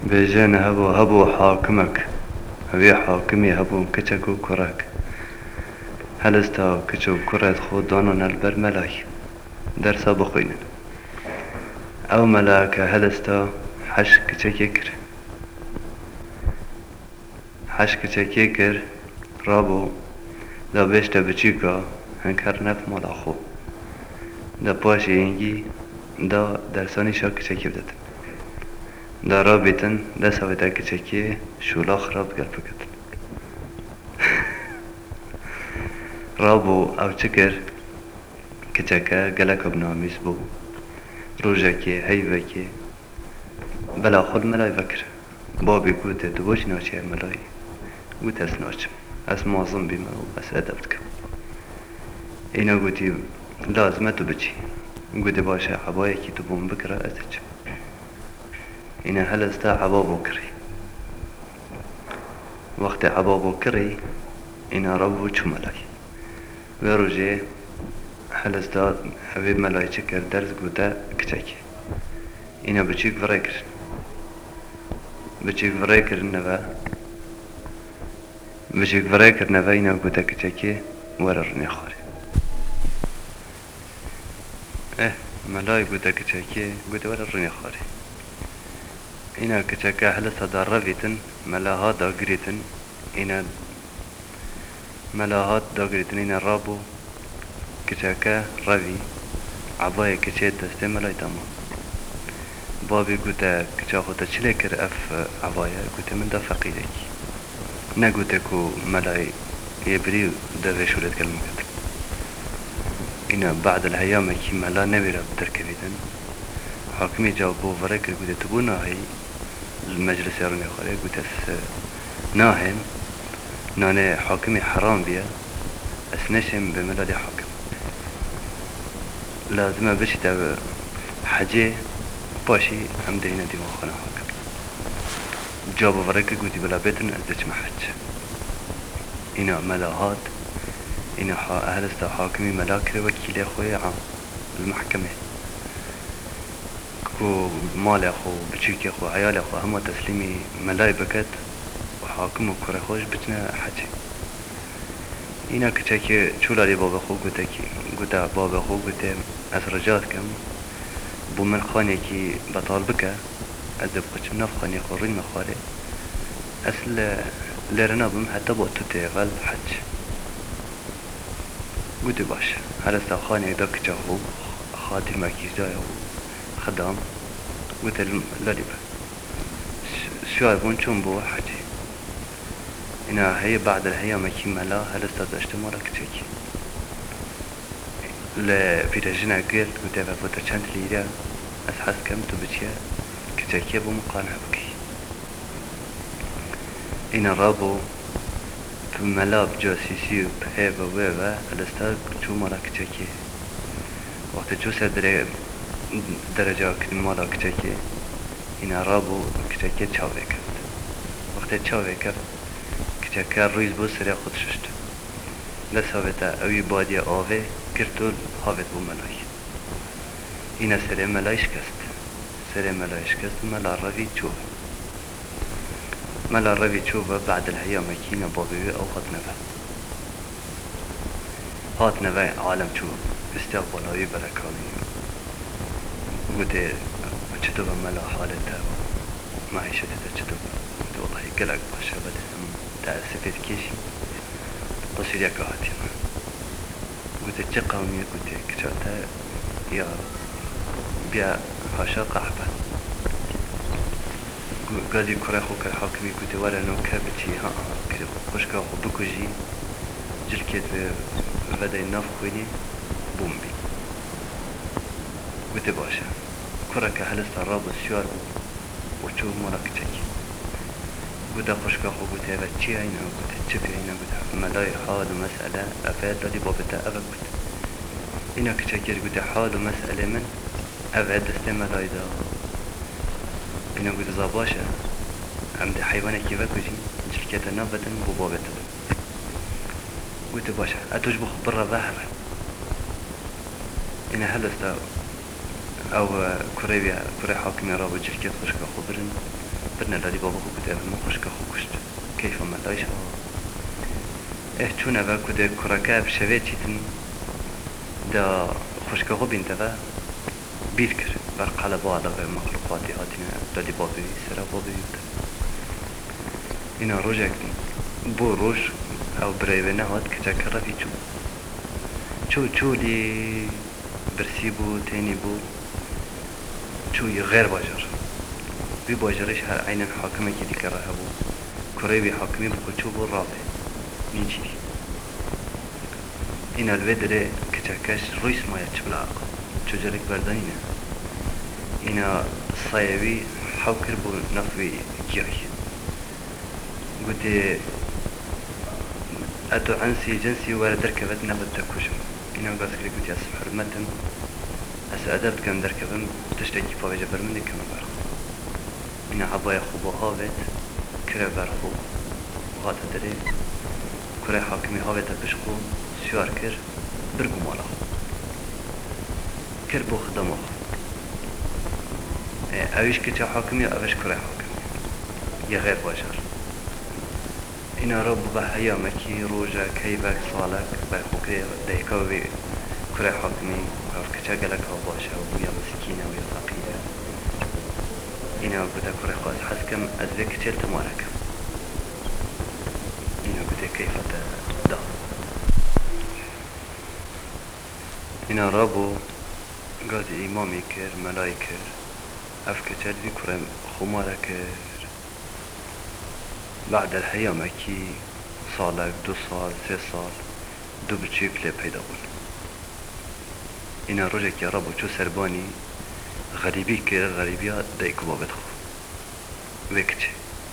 بيجان هبو حاكمك هبي حاكمي هبو كتكو كراك هلستا كتشو كرات خود دانون البر ملاي در سابقين او ملاك هلستا حش كتكيكر حش كتكيكر رابو دا بيشتا بچيكا هنكر نف مالا خو دا باشي ينجي دا درساني شا كتكي بدت دا رابطن دا سويتا كتكي شولا خراب قلب بكت رابو او چكر كتكا قلق بناميس بو روجاكي هيبكي بلا خود ملاي فكر بابي قوتي دبوش ناشي ملاي قوت اس ناشم اس معظم بيما اس ادبتك اينا قوتي لازم تبجي قوتي باشا عبايكي تبون بكرة اتج اينا هل استا عبابو كري وقت عبابو كري اينا ربو چو ملاي وروجي هل استا حبيب ملاي چكر درس قوتا كتاكي اينا بچيك فريكر بچيك فريكر نفا اينا قوتا كتاكي وررني خاري ملاي قوتا كتاكي قوتا وررني خاري اينا كتاكا هل استا دارفيتن ملاها دا قريتن اينا ملاهات داقريتن اينا رابو كتاكا رافي عباية كتشيت دسته ملاي تمام بابي قوتا كتا خوتا چلكر اف عباية قوتا من دا فقيدك نا قوتا كو ملاي يبري دا فيشولت كلمكت اينا بعد الهيام كي ملا نبيرا بتركبيتن حاكمي جاوبو فريكر قوتا تبو ناهي المجلس يروني خالي قوتا ناهم ناني حاكمي حرام بيا اسنشم بملالي حاكم لازم بشتا حجي باشي هم دينا دي مخنا حاكم جابو فريق قوتي بلا بيتن ازدش محج اينا ملاهات اينا اهل استا حاكمي ملاكر وكيلي اخوي عام المحكمة كو مالي اخو بچيكي اخو عيالي اخو هما تسليمي ملاي بكت حاكم وكره خوش بتنا حجي اینا كتاكي چولا لي بابا خو قوتاكي قوتا بابا خو قوتا از رجات كم بو من خاني كي بطال بكا ادب قچم ناف خاني خورين مخالي اصل لرنا بم حتى بوتو تيغل حج قوتي باش هلستا خاني دا كتاهو خادمة كيزايا خدام قوتا لاليبا سؤال بون چون بو حجي إنا هي بعد الهيام كي ملا هل استاذ اجتماع كتشي لا في رجنا قال قلت له فترة كانت ليرة أسحس كم تبتيا كتشي بمقانع بكي إنا رابو في ملاب جاسيسي بهيبا ويبا الاستاذ شو مالا كتشي وقت جو سدري درجة مالا كتشي إنا رابو كتشي تشاوي كفت وقت تشاوي كفت كتاكا رويز بو سريع خود ششت لسابتا اوي بادية آوه كرتول هاوت بو ملاي اينا سريع ملاي شكست ملا رفي تشوف ملا رفي تشوفه بعد الهيام كينا بابي او هات نفا عالم تشوف استقبالاوي بركاوي قوتي چطوبه ملا حالتا معيشتتا چطوبه والله قلق باشا بدهم تأسفت كيشي تصير يا كهاتينا قلت تجقى ومية قلت كتاتا يا بيا هاشا قحبة قال لي كره خوك الحاكمي قلت ولا نو كابتشي ها كده خوشكا خو بكوجي جلكيت بدا الناف خويني بومبي قلت باشا كرك هلستا رابط الشوار وتشوف مراك تشكي قد خوشكا خو قلت هذا تشي هينا قلت تشكي هينا قلت ملاي حال مسألة أفاد لدي بابتا أفا قلت هنا كتشكير قلت حال مسألة من أفاد استملاي دا هنا قلت زاباشا عمد حيوانك كيفا كوزي جلكيتا نافتا ببابتا قلت باشا أتوجبخ برا ظهر هنا هل استا أو كوري حاكمي رابو جلكيت خوشكا خبرن برنا لدي بابا خو كده ما خوش كخو كشت كيف ما لايش چون اول کده کرکه بشوه چیتن دا خوشگاه بین دوا بیر کرد بر قلبا علاقه مخلوقاتی هاتین دادی بابی سرا بابی بیوده اینا روش اکنی بو روش او برایوه نهاد کچه کرفی چو لی برسی بو تینی بو چوی غیر باجر بی باجرش هر عین حاکمه که دیگر راه بو کره بی حاکمی بو چو بو رابه نیچی این الوه داره کچکش روی سمایه چه بلا چو جرک بردانینه اینا صایوی حوکر بو نفوی گیای گوته اتو عنسی جنسی وارا درکبت نبت تکوشم اینا قاس کلی گوته اصف حرمتم اس ادب کم درکبم تشتکی پاویجه برمنده کم برخو اینا عبای خوبا هاوت کره برخو غاتا داره کره حاکمی هاوت بشخو سیار کر برگو مالا کر بو خدمه اویش که چه حاکمی اویش کره حاکمی یا غیر باشر اینا را بو حیامکی روژا کیبک سالک بای خوکره دیکا بی کره حاکمی او کچه گلک ها باشه و یا مسکینه و یا فقیره اینا بوده کره خواهد حسکم از وی کچه التمارکم اینا بوده کیفت دا اینا را بو گازی امامی کر ملای کر اف کچه دوی کره خماره کر بعد الحیامکی سالک 2 سال 3 سال دو بچیک لی پیدا بون اینا روژه که رابو چو سربانی غریبی که غریبی ها دیکو بابت خو وکچه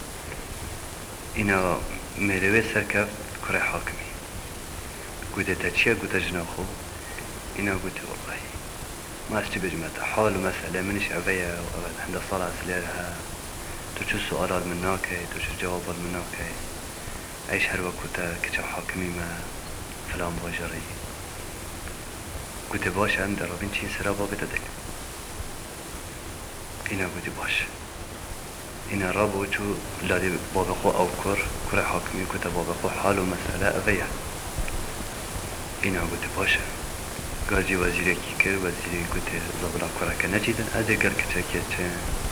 اینا مروه سرکفت کره حاکمی گوده تا چیه گوده جنا خو اینا گوده والله ما اشتی بجمعت حال و مسئله منش عویه و اول هنده صالح سلیرها تو چو سؤالات من ناكي تو چو جوابات من ناكي عيش هر وقتا كچا حاكمي ما فلان باجري قلت باش هم در رابين چين سرا بابي تدك اينا قلت باش اينا رابو چو لادي بابا خو او كر حاكمي قلت بابا خو حال و مسألة اويا اينا قلت باش قاجي وزيري كي كر وزيري قلت زبرا كراكا نجيدن ازي قر كچا كي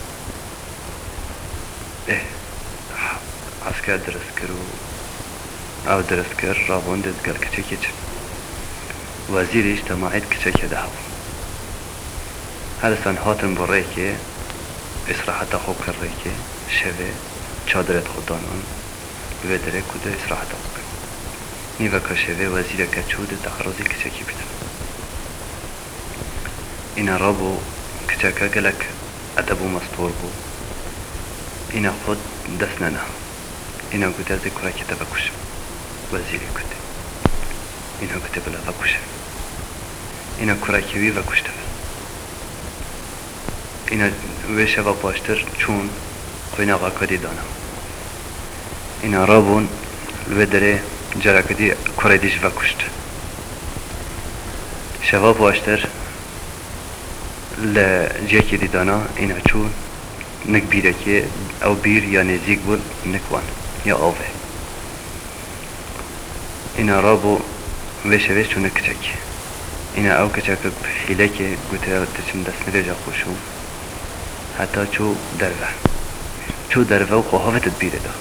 عسكر درست کرو او درست کر رابون دست گر کچه کچه وزیر اجتماعیت کچه که ده هلستان هاتن بره که اصراحت خوب کرده که شوه چادرت خودانان بدره کده اصراحت خوب کرد نیوه که شوه وزیر کچود تعرضی کچه کی بیدن اینا رابو کچه که گلک ادبو مستور بو اینا خود دست ننه اینا گوته از کره که بکشم وزیری گوته اینا گوته بلا بکشم اینا کره که وی بکشتم اینا ویشه و پاشتر چون خوینا غاکدی دانم اینا رابون و داره جرکدی کره دیش بکشت شوا پاشتر لجیکی دی دانا اینا چون نک بیره که او بیر یا نزیک بود نکوان یا آوه اینا رابو ویشه ویش چون کچک اینا او کچک بحیله که گوته تچم دست نده خوشو حتی چو دروه و خواهاوتت بیره دا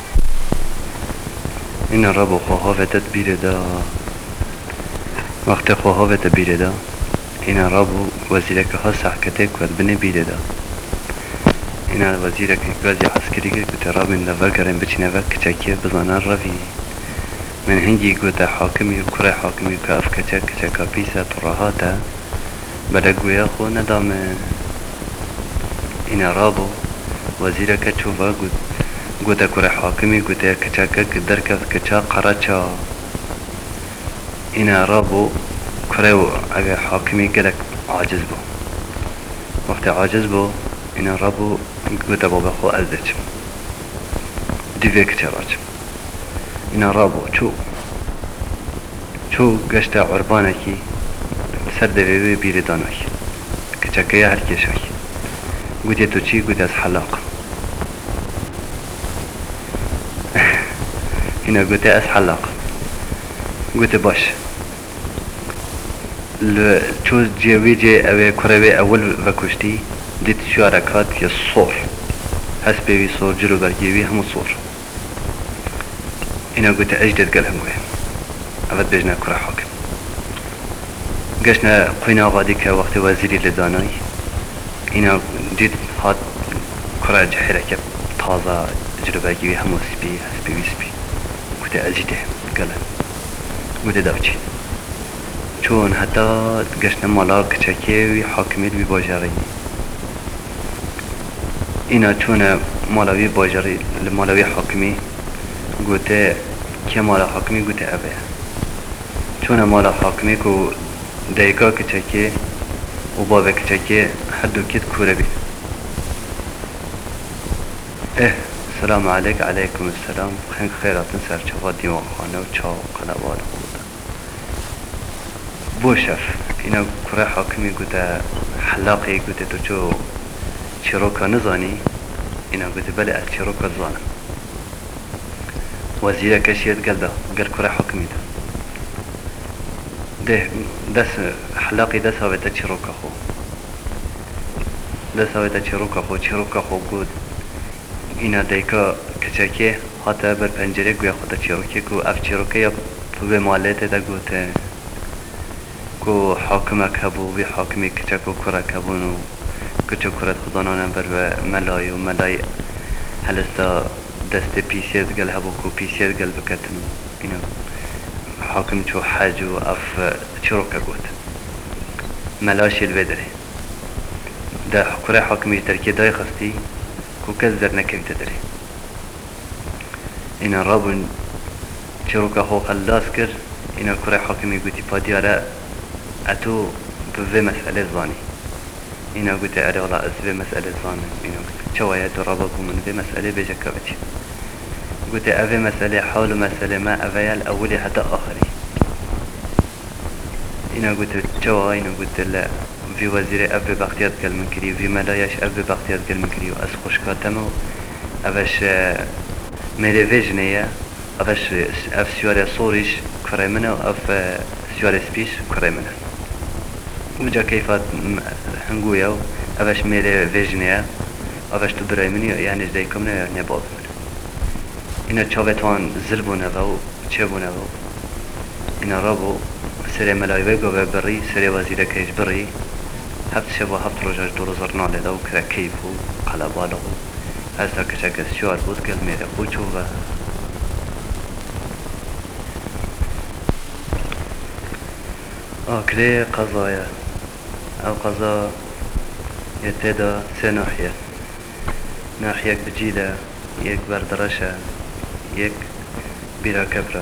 اینا رابو خواهاوتت بیره دا وقت خواهاوتت بیره دا اینا رابو وزیره که ها سحکته کود بنه بیره دا اینا وزیره که گازی عسکری که گوته رابین لور گرم بچینه و کچکیه بزانن روی من هنگی گوته حاکمی و کره حاکمی که اف کچکا پیسه طراحاته بلا گویا خو ندامه اینا رابو وزیره که چوبا گوته کره حاکمی گوته کچکا درکف کچا قرچا اینا رابو کره و اگه حاکمی گلک عاجز بو وقت عاجز بو اینا رابو گوته بابا خو ازدچم دیوه کچه راجم اینا رابو چو گشت عربانکی سر دویوی بیری داناکی کچکه هر کشاکی گوته تو چی گوته از حلاق اینا گوته از حلاق گوته باش چوز جوی جه اوه کروی اول و کشتی دیت شو حرکات یا صور هست بیوی صور جلو برگیوی همو صور اینا گوته اجدد قل هموه اول بجنا کرا حاکم قشنا قوينا غادي كوقت وزيري لداناي اینا دید هات کرا جحركة تازة تجربة جيوي همو سبي هسبي ويسبي قوته اجده قلن قوته داوچي چون حتی گشت مالا کچکی و حاکمیت بی باجری اینا چون مالوی باجری مالوی حاکمی گوته که مالا حاکمی گوته اوه چون مالا حاکمی کو دیگا کچکی و بابا کچکی هر دو کت کوره بید سلام علیک علیکم السلام خنگ خیراتن سرچوات دیوان خانه و چاو قلبات بوشف اینا کره حاکمی گوته حلاقی گوته تو چو چروکا نزانی اینا گوته بله از چروکا زانم وزیره کشید گل کره حاکمی ده دست حلاقی دست هاویتا چروکا خو دست هاویتا چروکا خو گود اینا دیکا کچکه حتی بر پنجره گویا خود چروکه کو اف چروکه یا به مالته دا گوته کو حاکمك هبو وی حاکمی کچک و کرک هبونو کچک کرد خدانانم بر ملای و ملای هلستا دست پیسید گل هبو کو پیسید گل بکتنو اینا حاکم چو حج و اف چروکه گوت ملاشی البدره ده کره حاکمی ترکی دای خستی کو کس در نکویت داره اینا رابون چروکه خو خلاص کر اینا کره حاکمی گوتی پادیاره اتو به مسئله زانی اینا گوته اره والله از به مسئله زانم اینا چوایه تو رابا من به مسئله بجا كبتي قلت أبي مسألة حول مسألة ما أبيال أولي حتى آخري إنا قلت جوا إنا قلت لا في وزير أبي بختيات قال من كري في ملايش أبي بختيات قال من كري وأس خوش كاتمو أبش ميري فيجنية أبش أف سيارة صوريش كريمنا وأف سيارة سبيش كريمنا وجا كيفات هنقويا أبش ميري فيجنية أبش تبريمني يعني جديكمنا يعني بابمنا اینا چاوتوان زل بونه و چه بونه و اینا رابو سری ملایوه گوه بری سری وزیره کهش بری هفت شب و هفت روزاش دو روزار ناله دا و کرا کیف و قلباله و از تا کچک از شوار بود گل میره خوچو و آکره قضایه او قضا يتدا سه ناحية ناحية بجيلة يك بردرشة يك بيرا كبرة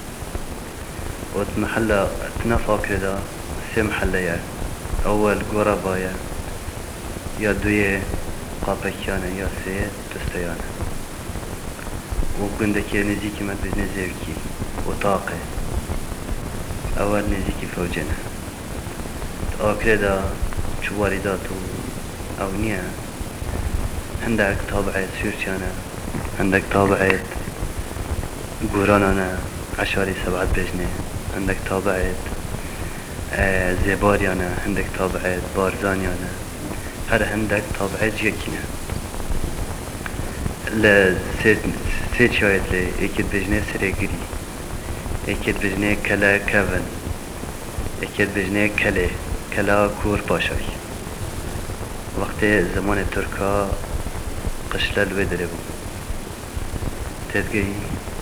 وتمحلة تنفع كده سه محلية أول قربايا يا دوية قابكيانة يا سه تستيانة وقندكي نزيكي ما بزنزيوكي وطاقة أول نزيكي فوجنا آكردا شو وارداتو أو نيا عندك طابعة سيرشانا عندك طابعة قورانانا عشاري سبعة بجنة عندك طابعة زيباريانا عندك طابعة بارزانيانا هر عندك طابعة جيكينا سيد شايد لي اكيد بجنة سريقري اكيد بجنة كلا كافن اكيد بجنة كلا كور باشاي وقت زمان تركا قشلة الودربو تدقي